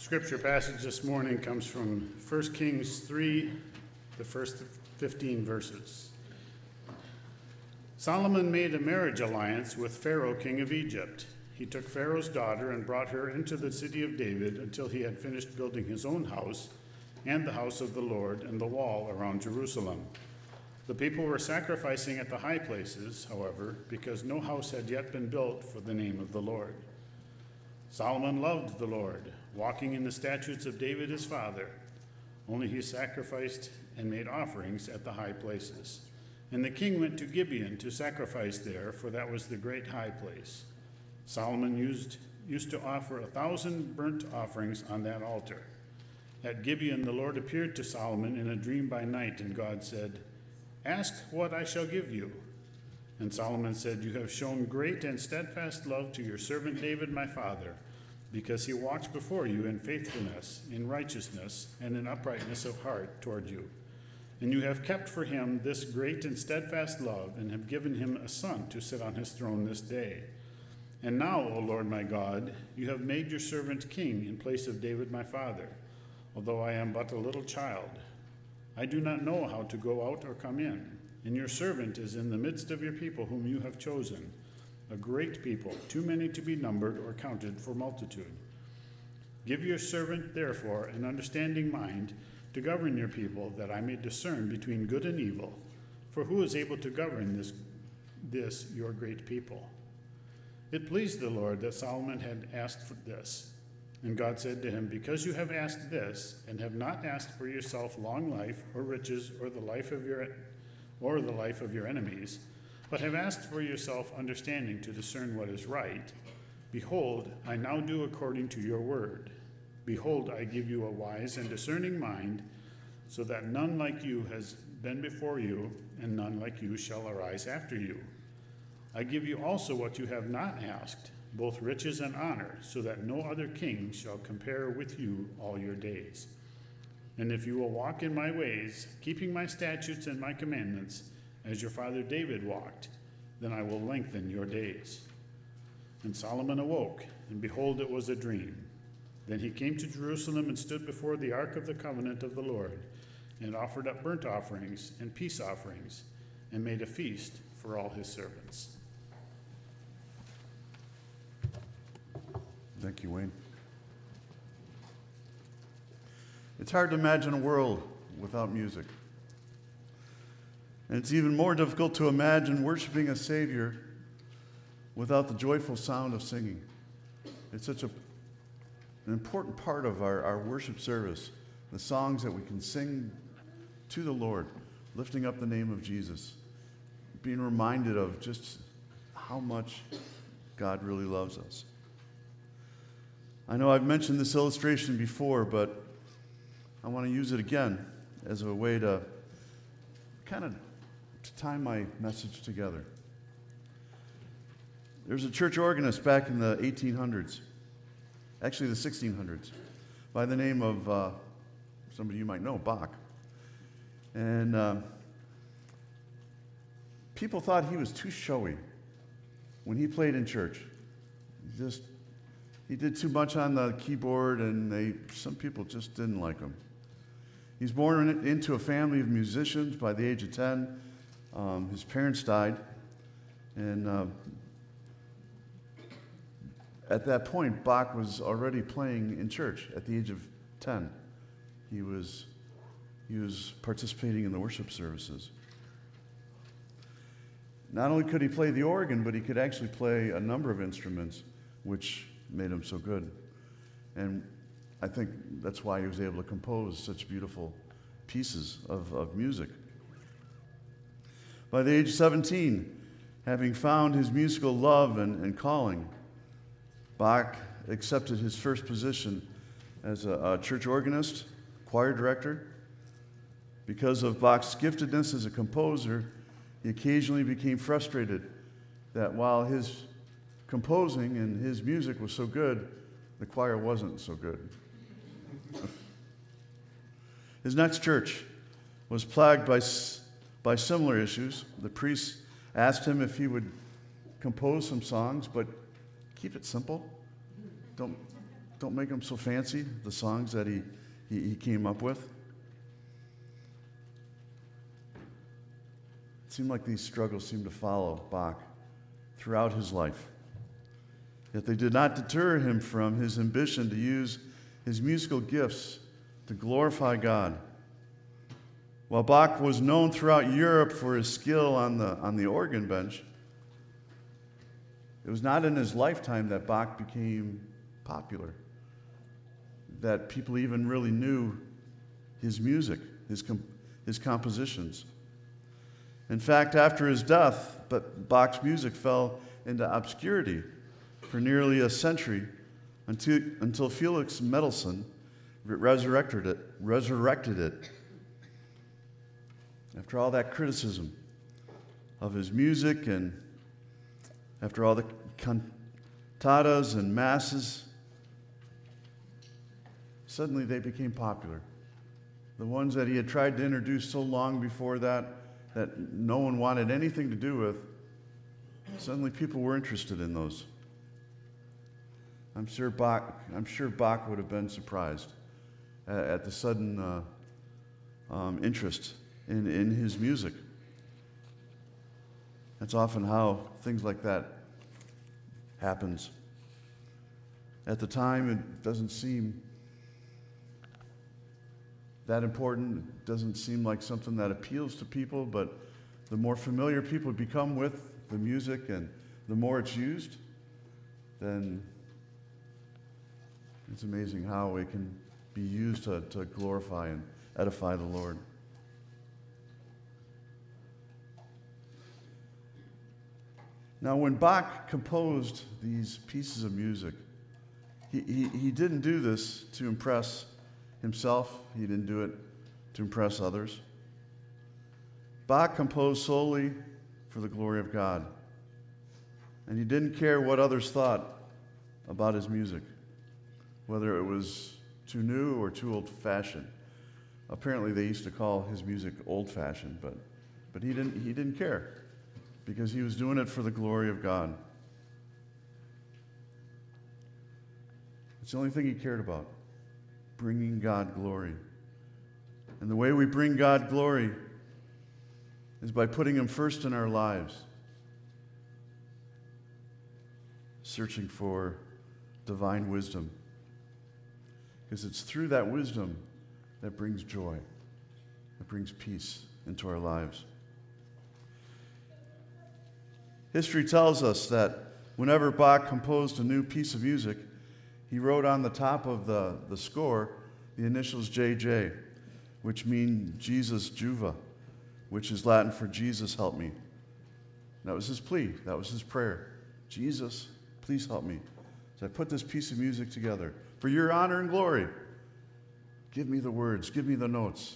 Scripture passage this morning comes from 1 Kings 3, the first 15 verses. Solomon made a marriage alliance with Pharaoh, king of Egypt. He took Pharaoh's daughter and brought her into the city of David until he had finished building his own house and the house of the Lord and the wall around Jerusalem. The people were sacrificing at the high places, however, because no house had yet been built for the name of the Lord. Solomon loved the Lord, walking in the statutes of David his father. Only he sacrificed and made offerings at the high places. And the king went to Gibeon to sacrifice there, for that was the great high place. Solomon used to offer 1,000 burnt offerings on that altar. At Gibeon the Lord appeared to Solomon in a dream by night, and God said, "Ask what I shall give you." And Solomon said, "You have shown great and steadfast love to your servant David my father, because he walked before you in faithfulness, in righteousness, and in uprightness of heart toward you. And you have kept for him this great and steadfast love, and have given him a son to sit on his throne this day. And now, O Lord my God, you have made your servant king in place of David my father, although I am but a little child. I do not know how to go out or come in, and your servant is in the midst of your people whom you have chosen, a great people, too many to be numbered or counted for multitude. Give your servant, therefore, an understanding mind to govern your people, that I may discern between good and evil. For who is able to govern this your great people?" It pleased the Lord that Solomon had asked for this. And God said to him, "Because you have asked this, and have not asked for yourself long life, or riches, or the life of your enemies, but have asked for yourself understanding to discern what is right, behold, I now do according to your word. Behold, I give you a wise and discerning mind, so that none like you has been before you, and none like you shall arise after you. I give you also what you have not asked, both riches and honor, so that no other king shall compare with you all your days. And if you will walk in my ways, keeping my statutes and my commandments, as your father David walked, then I will lengthen your days." And Solomon awoke, and behold, it was a dream. Then he came to Jerusalem and stood before the ark of the covenant of the Lord, and offered up burnt offerings and peace offerings, and made a feast for all his servants. Thank you, Wayne. It's hard to imagine a world without music. And it's even more difficult to imagine worshiping a Savior without the joyful sound of singing. It's such an important part of our worship service, the songs that we can sing to the Lord, lifting up the name of Jesus, being reminded of just how much God really loves us. I know I've mentioned this illustration before, but I want to use it again as a way to kind of tie my message together. There's a church organist back in the 1800s, actually the 1600s, by the name of somebody you might know, Bach. And people thought he was too showy when he played in church. He did too much on the keyboard, and some people just didn't like him. He's born into a family of musicians by the age of 10. His parents died, and at that point, Bach was already playing in church at the age of 10. He was participating in the worship services. Not only could he play the organ, but he could actually play a number of instruments, which made him so good. And I think that's why he was able to compose such beautiful pieces of music. By the age of 17, having found his musical love and calling, Bach accepted his first position as a church organist, choir director. Because of Bach's giftedness as a composer, he occasionally became frustrated that while his composing and his music was so good, the choir wasn't so good. His next church was plagued by similar issues. The priest asked him if he would compose some songs, but keep it simple. don't make them so fancy, the songs that he came up with. It seemed like these struggles seemed to follow Bach throughout his life. Yet they did not deter him from his ambition to use his musical gifts to glorify God. While Bach was known throughout Europe for his skill on the organ bench, it was not in his lifetime that Bach became popular, that people even really knew his music, his compositions. In fact, after his death, Bach's music fell into obscurity for nearly a century until Felix Mendelssohn resurrected it. After all that criticism of his music and after all the cantatas and masses, suddenly they became popular. The ones that he had tried to introduce so long before that no one wanted anything to do with, suddenly people were interested in those. I'm sure Bach would have been surprised at the sudden interest in his music. That's often how things like that happens. At the time, it doesn't seem that important. It doesn't seem like something that appeals to people, but the more familiar people become with the music and the more it's used, then it's amazing how it can be used to glorify and edify the Lord. Now, when Bach composed these pieces of music, he didn't do this to impress himself. He didn't do it to impress others. Bach composed solely for the glory of God. And he didn't care what others thought about his music, whether it was too new or too old-fashioned. Apparently, they used to call his music old-fashioned, but he didn't care, because he was doing it for the glory of God. It's the only thing he cared about, bringing God glory. And the way we bring God glory is by putting him first in our lives, searching for divine wisdom, because it's through that wisdom that brings joy, that brings peace into our lives. History tells us that whenever Bach composed a new piece of music, he wrote on the top of the score the initials JJ, which mean Jesus Juva, which is Latin for Jesus help me. That was his plea. That was his prayer. Jesus, please help me. So I put this piece of music together for your honor and glory. Give me the words. Give me the notes.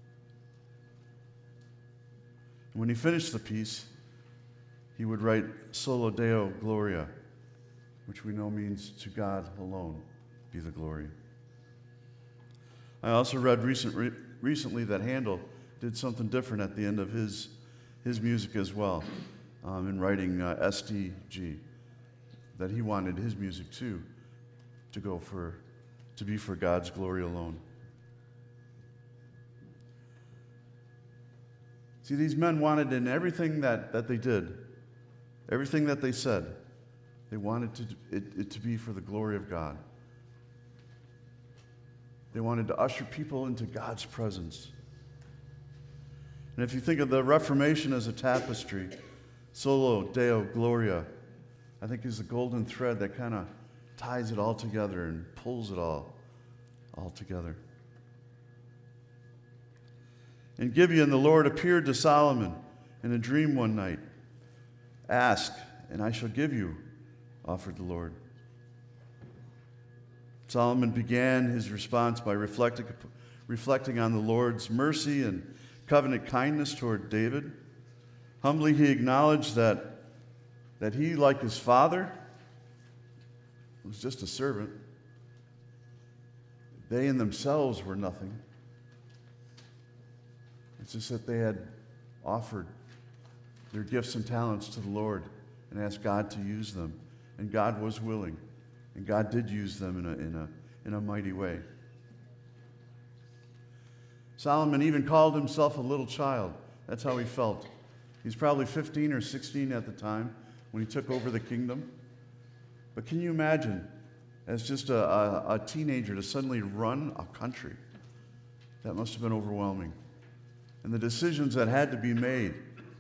And when he finished the piece, he would write Solo Deo Gloria, which we know means to God alone be the glory. I also read recently that Handel did something different at the end of his music as well, in writing SDG, that he wanted his music too to be for God's glory alone. See, these men wanted in everything that they did, everything that they said, they wanted it to be for the glory of God. They wanted to usher people into God's presence. And if you think of the Reformation as a tapestry, Solo Deo Gloria, I think is the golden thread that kind of ties it all together and pulls it all together. In Gibeon, the Lord appeared to Solomon in a dream one night. Ask, and I shall give you, offered the Lord. Solomon began his response by reflecting on the Lord's mercy and covenant kindness toward David. Humbly, he acknowledged that he, like his father, was just a servant. They in themselves were nothing. It's just that they had offered their gifts and talents to the Lord and asked God to use them. And God was willing And God did use them in a mighty way. Solomon even called himself a little child. That's how he felt. He's probably 15 or 16 at the time when he took over the kingdom. But can you imagine, as just a teenager, to suddenly run a country? That must have been overwhelming. And the decisions that had to be made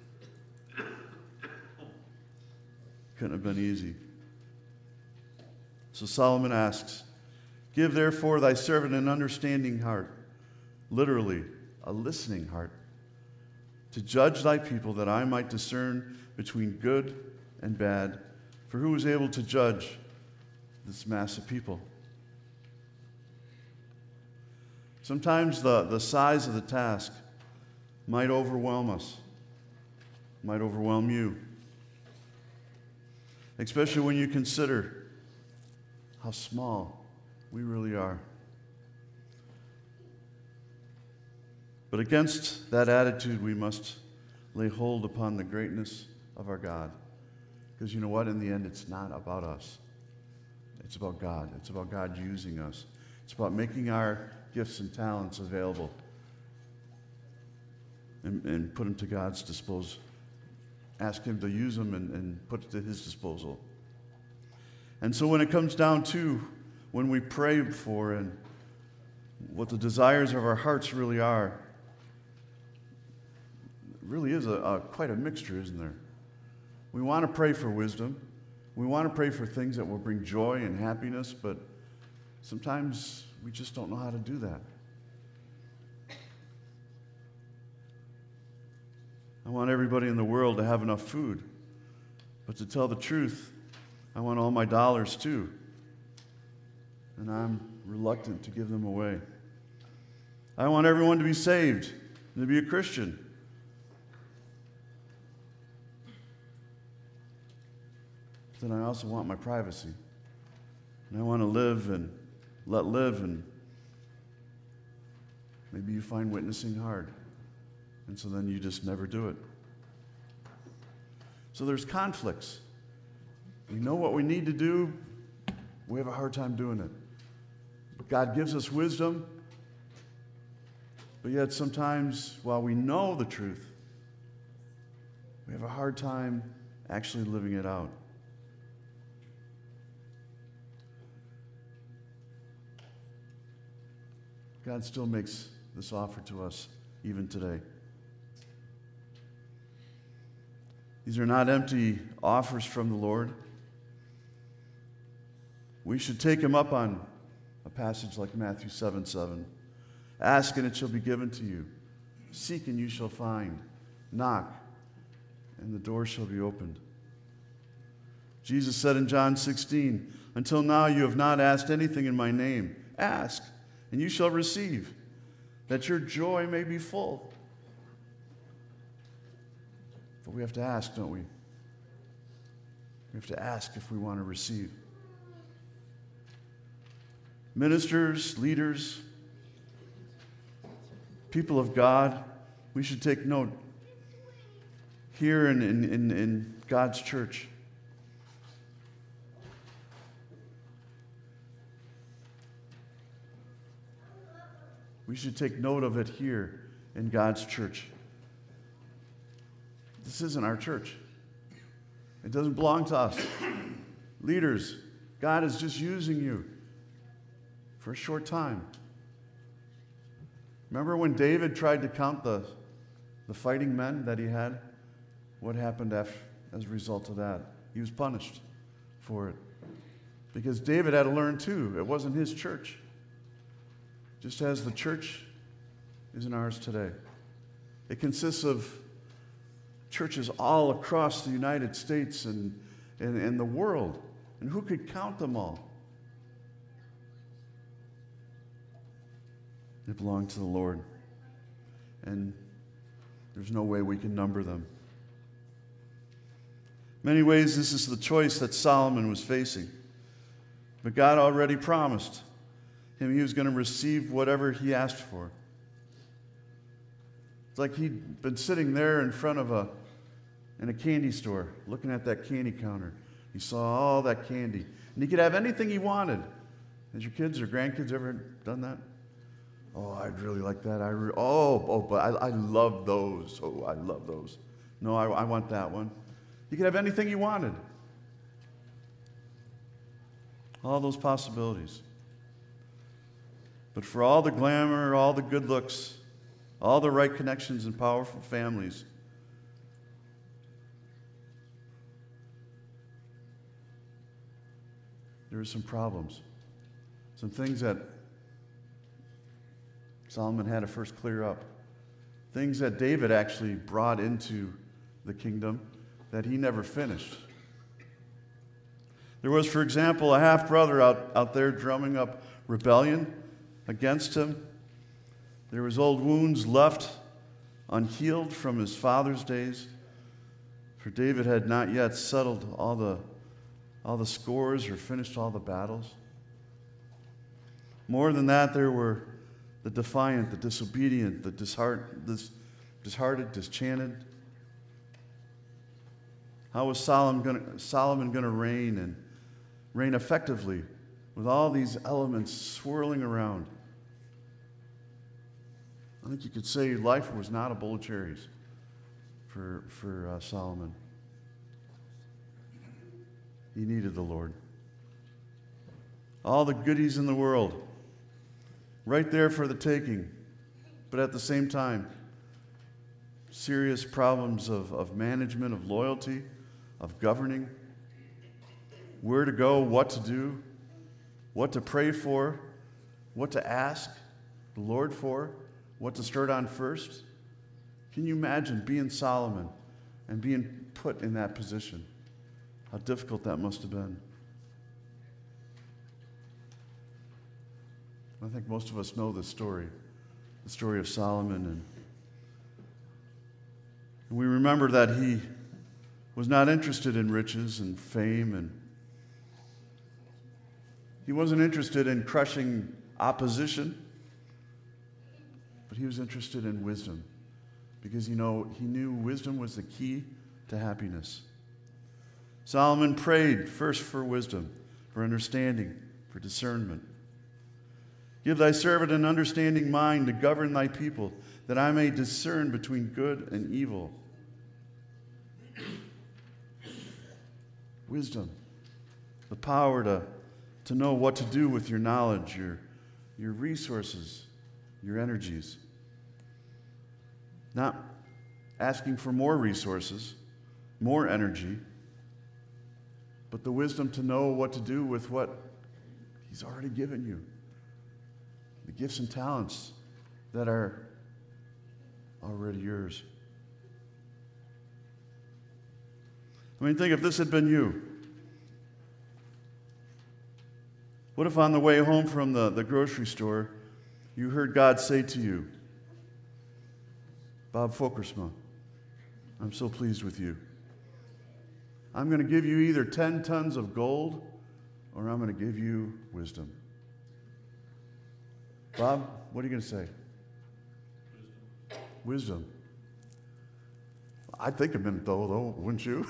couldn't have been easy. So Solomon asks, "Give therefore thy servant an understanding heart," literally, a listening heart, "to judge thy people, that I might discern between good and bad. For who is able to judge this mass of people?" Sometimes the size of the task might overwhelm us, might overwhelm you, especially when you consider how small we really are. But against that attitude, we must lay hold upon the greatness of our God. Because you know what? In the end, it's not about us. It's about God. It's about God using us. It's about making our gifts and talents available and put them to God's disposal. Ask Him to use them and put it to His disposal. And so when it comes down to when we pray for and what the desires of our hearts really are, it really is quite a mixture, isn't there? We want to pray for wisdom. We want to pray for things that will bring joy and happiness, but sometimes we just don't know how to do that. I want everybody in the world to have enough food, but to tell the truth, I want all my dollars too, and I'm reluctant to give them away. I want everyone to be saved and to be a Christian. Then I also want my privacy. And I want to live and let live, and maybe you find witnessing hard. And so then you just never do it. So there's conflicts. We know what we need to do. We have a hard time doing it. God gives us wisdom, but yet sometimes while we know the truth, we have a hard time actually living it out. God still makes this offer to us even today. These are not empty offers from the Lord. We should take Him up on a passage like Matthew 7:7. Ask and it shall be given to you. Seek and you shall find. Knock and the door shall be opened. Jesus said in John 16, "Until now you have not asked anything in my name. Ask and you shall receive, that your joy may be full." But we have to ask, don't we? We have to ask if we want to receive. Ministers, leaders, people of God, we should take note here in God's church. We should take note of it here in God's church. This isn't our church. It doesn't belong to us. Leaders, God is just using you for a short time. Remember when David tried to count the fighting men that he had? What happened as a result of that? He was punished for it. Because David had to learn too. It wasn't his church. Just as the church isn't ours today. It consists of churches all across the United States and the world. And who could count them all? They belong to the Lord. And there's no way we can number them. In many ways, this is the choice that Solomon was facing. But God already promised him he was going to receive whatever he asked for. It's like he'd been sitting there in front of in a candy store, looking at that candy counter. He saw all that candy. And he could have anything he wanted. Has your kids or grandkids ever done that? Oh, I'd really like that. But I love those. Oh, I love those. No, I want that one. He could have anything he wanted. All those possibilities. But for all the glamour, all the good looks, all the right connections and powerful families, there were some problems. Some things that Solomon had to first clear up. Things that David actually brought into the kingdom that he never finished. There was, for example, a half-brother out there drumming up rebellion against him. There was old wounds left unhealed from his father's days, for David had not yet settled all the scores or finished all the battles. More than that, there were the defiant, the disobedient, the disheartened, disenchanted. How was Solomon going to reign and reign effectively with all these elements swirling around? I think you could say life was not a bowl of cherries for Solomon. He needed the Lord. All the goodies in the world, right there for the taking, but at the same time, serious problems of management, of loyalty, of governing, where to go, what to do, what to pray for, what to ask the Lord for, what to start on first. Can you imagine being Solomon and being put in that position? How difficult that must have been. I think most of us know this story, the story of Solomon. And we remember that he was not interested in riches and fame, and he wasn't interested in crushing opposition, but he was interested in wisdom, because he knew wisdom was the key to happiness. Solomon prayed first for wisdom, for understanding, for discernment. Give thy servant an understanding mind to govern thy people, that I may discern between good and evil. Wisdom, the power to know what to do with your knowledge, your resources, your energies. Not asking for more resources, more energy, but the wisdom to know what to do with what he's already given you. The gifts and talents that are already yours. I mean, think if this had been you. What if on the way home from the grocery store, you heard God say to you, Bob Fokersma, I'm so pleased with you. I'm going to give you either 10 tons of gold or I'm going to give you wisdom. Bob, what are you going to say? Wisdom. I'd think a minute though, wouldn't you?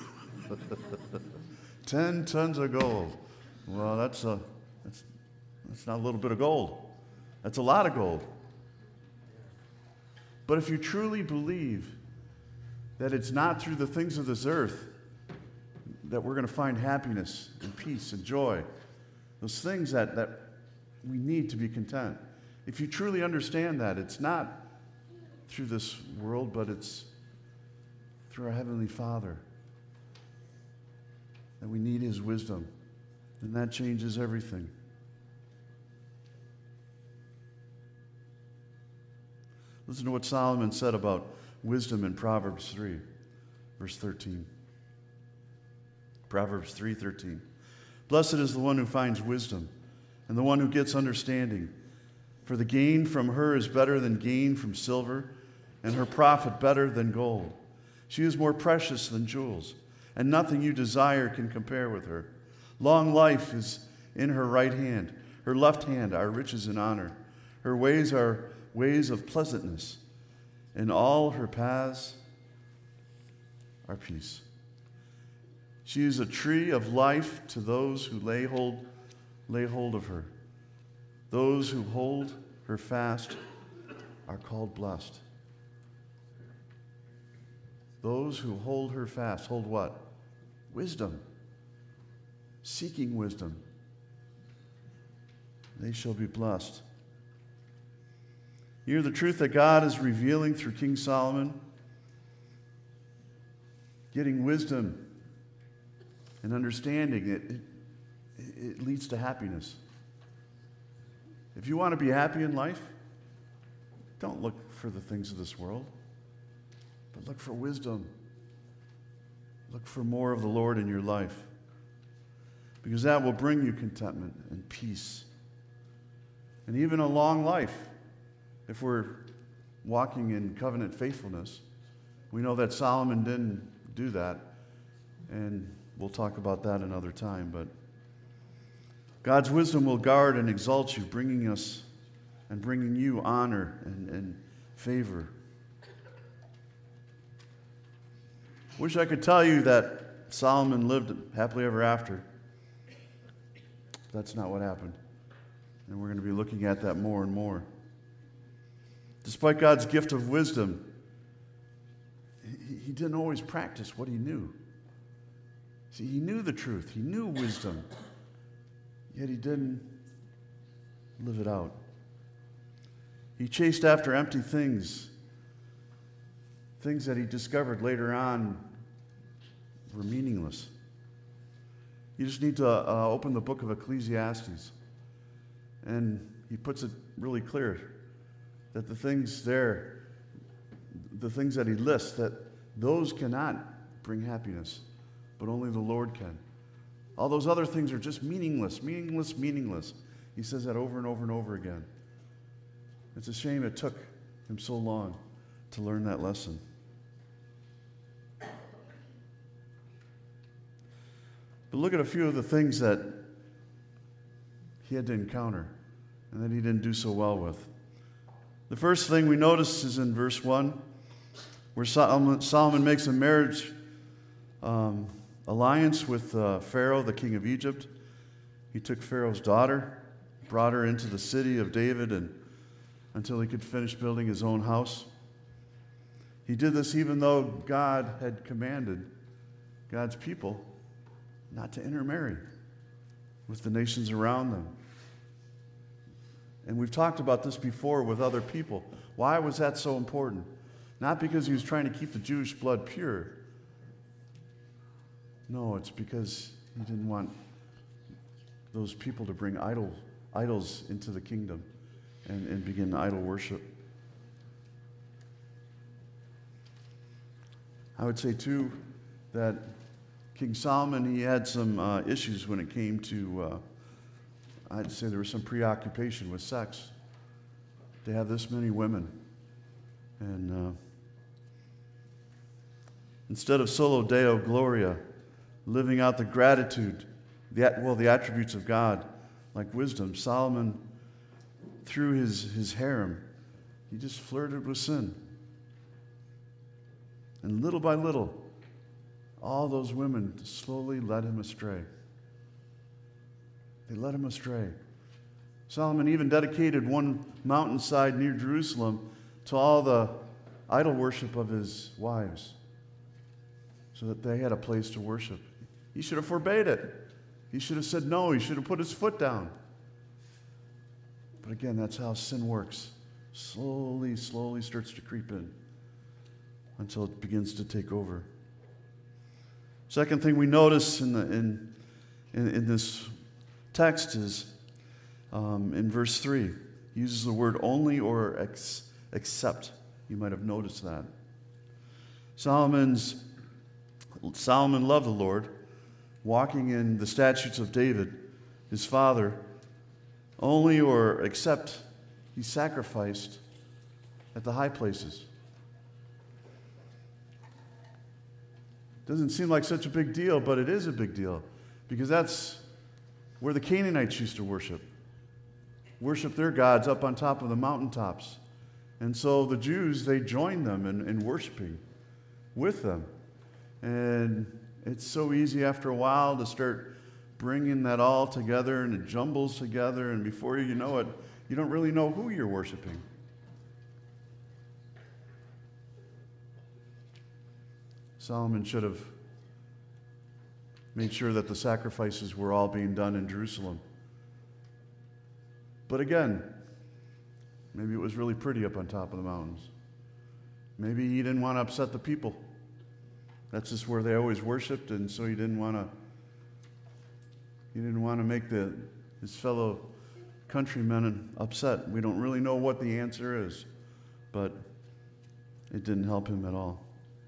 10 tons of gold. Well, that's not a little bit of gold. That's a lot of gold. But if you truly believe that it's not through the things of this earth that we're going to find happiness and peace and joy, those things that we need to be content. If you truly understand that, it's not through this world, but it's through our Heavenly Father, that we need His wisdom, and that changes everything. Listen to what Solomon said about wisdom in Proverbs 3, verse 13. Proverbs 3:13. Blessed is the one who finds wisdom, and the one who gets understanding. For the gain from her is better than gain from silver, and her profit better than gold. She is more precious than jewels, and nothing you desire can compare with her. Long life is in her right hand. Her left hand are riches and honor. Her ways are ways of pleasantness. In all her paths are peace. She is a tree of life to those who lay hold of her. Those who hold her fast are called blessed. Those who hold her fast, hold what? Wisdom. Seeking wisdom. They shall be blessed. Hear the truth that God is revealing through King Solomon. Getting wisdom and understanding, it leads to happiness. If you want to be happy in life, don't look for the things of this world, but look for wisdom. Look for more of the Lord in your life, because that will bring you contentment and peace and even a long life. If we're walking in covenant faithfulness, we know that Solomon didn't do that, and we'll talk about that another time. But God's wisdom will guard and exalt you, bringing us and bringing you honor and favor. Wish I could tell you that Solomon lived happily ever after. That's not what happened. And we're going to be looking at that more and more. Despite God's gift of wisdom, he didn't always practice what he knew. See, he knew the truth. He knew wisdom. Yet he didn't live it out. He chased after empty things that he discovered later on were meaningless. You just need to open the book of Ecclesiastes, and he puts it really clear that the things that he lists, that those cannot bring happiness, but only the Lord can. All those other things are just meaningless. He says that over and over and over again. It's a shame it took him so long to learn that lesson. But look at a few of the things that he had to encounter and that he didn't do so well with. The first thing we notice is in verse 1, where Solomon makes a marriage alliance with Pharaoh, the king of Egypt. He took Pharaoh's daughter, brought her into the city of David until he could finish building his own house. He did this even though God had commanded God's people not to intermarry with the nations around them. And we've talked about this before with other people. Why was that so important? Not because he was trying to keep the Jewish blood pure. No, it's because he didn't want those people to bring idols into the kingdom and begin idol worship. I would say, too, that King Solomon, he had some issues when it came to, I'd say there was some preoccupation with sex. To have this many women. And instead of solo Deo Gloria, living out the gratitude, the attributes of God, like wisdom, Solomon, through his harem, he just flirted with sin. And little by little, all those women slowly led him astray. They led him astray. Solomon even dedicated one mountainside near Jerusalem to all the idol worship of his wives, so that they had a place to worship. He should have forbade it. He should have said no. He should have put his foot down. But again, that's how sin works. Slowly starts to creep in until it begins to take over. Second thing we notice in this text is in verse 3. He uses the word only or except. You might have noticed that. Solomon loved the Lord, walking in the statutes of David, his father, only or except he sacrificed at the high places. Doesn't seem like such a big deal, but it is a big deal, because that's where the Canaanites used to worship their gods up on top of the mountaintops. And so the Jews, they joined them in worshiping with them. And It's so easy after a while to start bringing that all together, and it jumbles together, and before you know it, you don't really know who you're worshiping. Solomon should have made sure that the sacrifices were all being done in Jerusalem. But again, maybe it was really pretty up on top of the mountains. Maybe he didn't want to upset the people. That's just where they always worshiped, and so he didn't want to make his fellow countrymen upset. We don't really know what the answer is, but it didn't help him at all.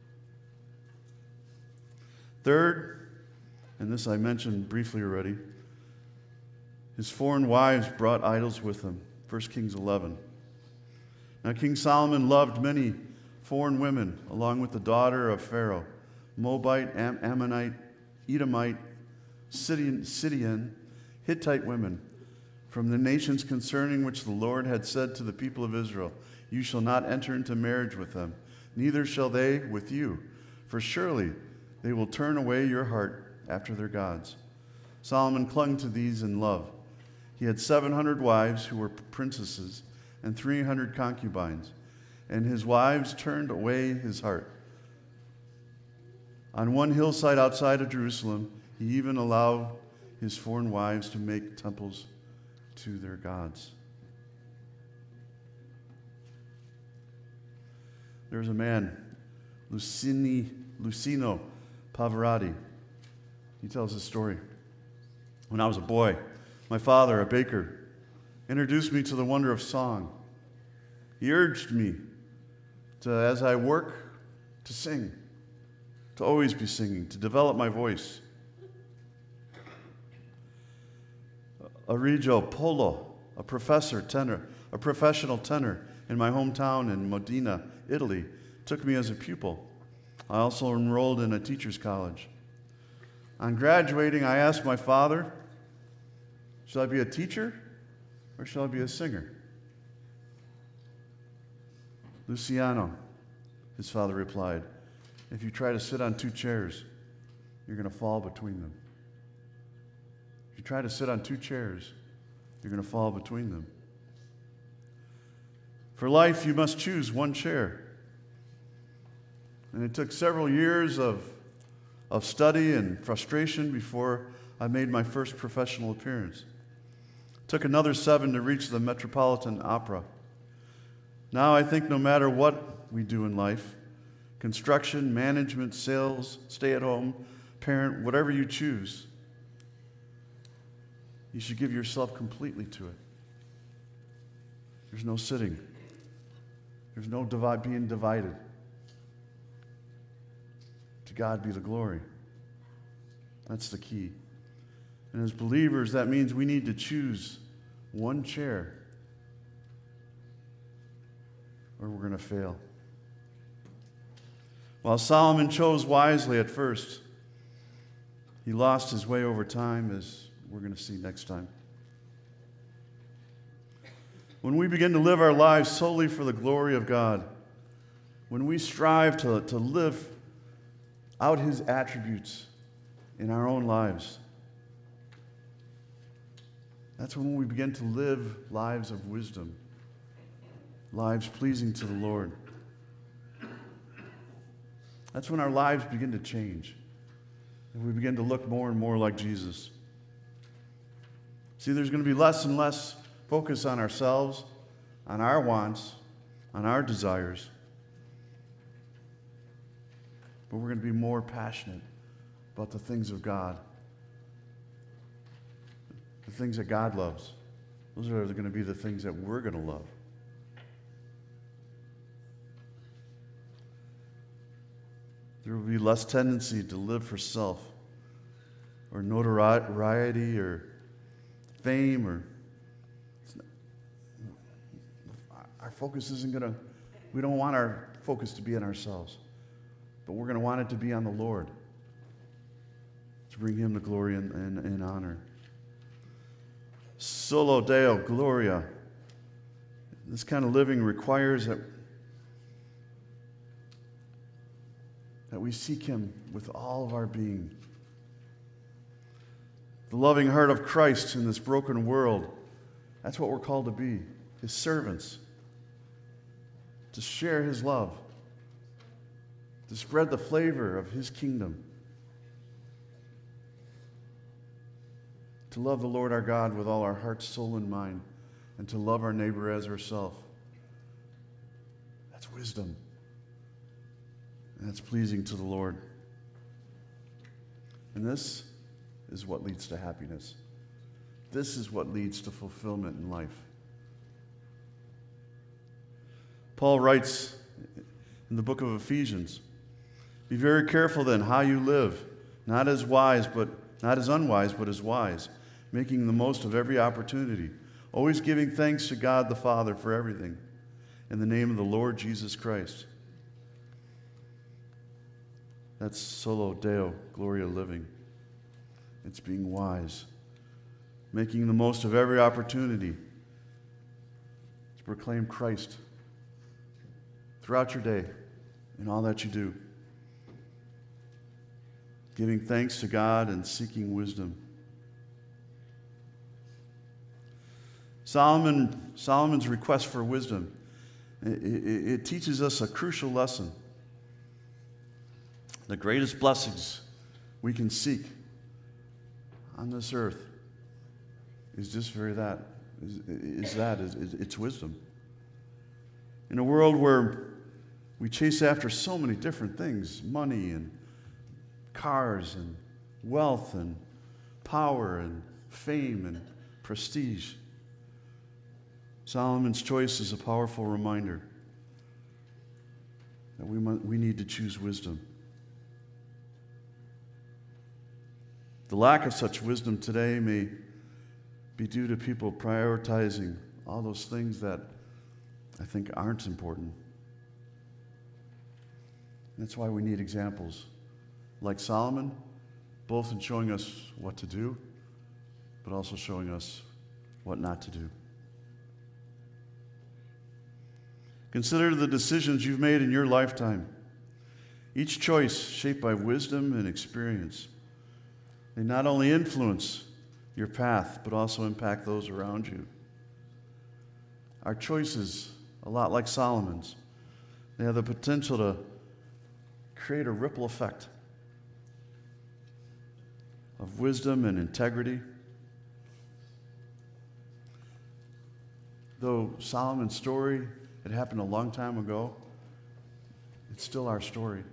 Third, and this I mentioned briefly already, his foreign wives brought idols with them. 1 Kings 11. Now King Solomon loved many foreign women, along with the daughter of Pharaoh, Moabite, Ammonite, Edomite, Sidonian, Hittite women, from the nations concerning which the Lord had said to the people of Israel, "You shall not enter into marriage with them, neither shall they with you, for surely they will turn away your heart after their gods." Solomon clung to these in love. He had 700 wives who were princesses and 300 concubines, and his wives turned away his heart. On one hillside outside of Jerusalem, he even allowed his foreign wives to make temples to their gods. There's a man, Lucino Pavarotti. He tells his story. When I was a boy, my father, a baker, introduced me to the wonder of song. He urged me to, as I work, to sing, to always be singing, to develop my voice. Arrigo Polo, a professional tenor in my hometown in Modena, Italy, took me as a pupil. I also enrolled in a teacher's college. On graduating, I asked my father, "Shall I be a teacher or shall I be a singer?" "Luciano," his father replied, "if you try to sit on two chairs, you're going to fall between them." If you try to sit on two chairs, you're going to fall between them. For life, you must choose one chair. And it took several years of study and frustration before I made my first professional appearance. It took another 7 to reach the Metropolitan Opera. Now I think no matter what we do in life, construction, management, sales, stay-at-home, parent, whatever you choose, you should give yourself completely to it. There's no sitting. There's no being divided. To God be the glory. That's the key. And as believers, that means we need to choose one chair or we're going to fail. While Solomon chose wisely at first, he lost his way over time, as we're going to see next time. When we begin to live our lives solely for the glory of God, when we strive to live out his attributes in our own lives, that's when we begin to live lives of wisdom, lives pleasing to the Lord. That's when our lives begin to change, and we begin to look more and more like Jesus. See, there's going to be less and less focus on ourselves, on our wants, on our desires. But we're going to be more passionate about the things of God, the things that God loves. Those are going to be the things that we're going to love. There will be less tendency to live for self or notoriety or fame, or our focus isn't going to, we don't want our focus to be on ourselves, but we're going to want it to be on the Lord, to bring him the glory and honor. Solo Deo Gloria. This kind of living requires that that we seek him with all of our being. The loving heart of Christ in this broken world, that's what we're called to be, his servants, to share his love, to spread the flavor of his kingdom, to love the Lord our God with all our heart, soul, and mind, and to love our neighbor as ourselves. That's wisdom. And that's pleasing to the Lord. And this is what leads to happiness. This is what leads to fulfillment in life. Paul writes in the book of Ephesians, "Be very careful then how you live, not as unwise, but as wise, making the most of every opportunity, always giving thanks to God the Father for everything, in the name of the Lord Jesus Christ." That's solo deo, gloria living. It's being wise, making the most of every opportunity to proclaim Christ throughout your day in all that you do, giving thanks to God and seeking wisdom. Solomon's request for wisdom, it teaches us a crucial lesson. The greatest blessings we can seek on this earth is just very that. It's wisdom. In a world where we chase after so many different things, money and cars and wealth and power and fame and prestige, Solomon's choice is a powerful reminder that we need to choose wisdom. The lack of such wisdom today may be due to people prioritizing all those things that I think aren't important. That's why we need examples like Solomon, both in showing us what to do, but also showing us what not to do. Consider the decisions you've made in your lifetime. Each choice shaped by wisdom and experience. They not only influence your path, but also impact those around you. Our choices, a lot like Solomon's, they have the potential to create a ripple effect of wisdom and integrity. Though Solomon's story, it happened a long time ago, it's still our story.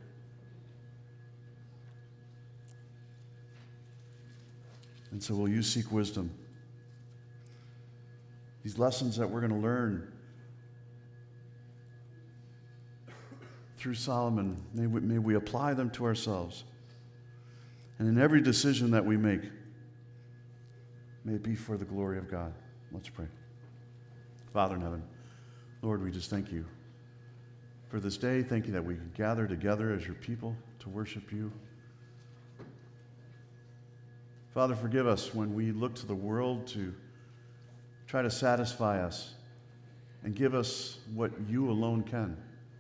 And so will you seek wisdom? These lessons that we're going to learn through Solomon, may we apply them to ourselves. And in every decision that we make, may it be for the glory of God. Let's pray. Father in heaven, Lord, we just thank you for this day. Thank you that we can gather together as your people to worship you. Father, forgive us when we look to the world to try to satisfy us and give us what you alone can.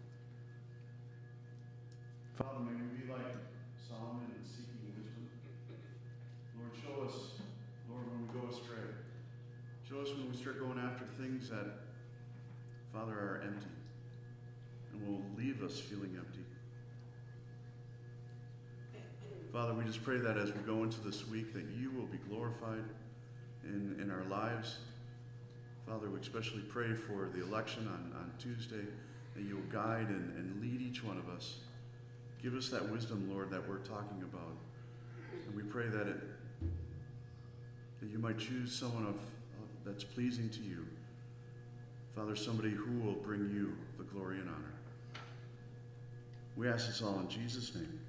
Father, may we be like Solomon in seeking wisdom. Lord, show us, Lord, when we go astray. Show us when we start going after things that, Father, are empty and will leave us feeling empty. Father, we just pray that as we go into this week, that you will be glorified in our lives. Father, we especially pray for the election on Tuesday, that you will guide and lead each one of us. Give us that wisdom, Lord, that we're talking about. And we pray that you might choose someone that's pleasing to you. Father, somebody who will bring you the glory and honor. We ask this all in Jesus' name.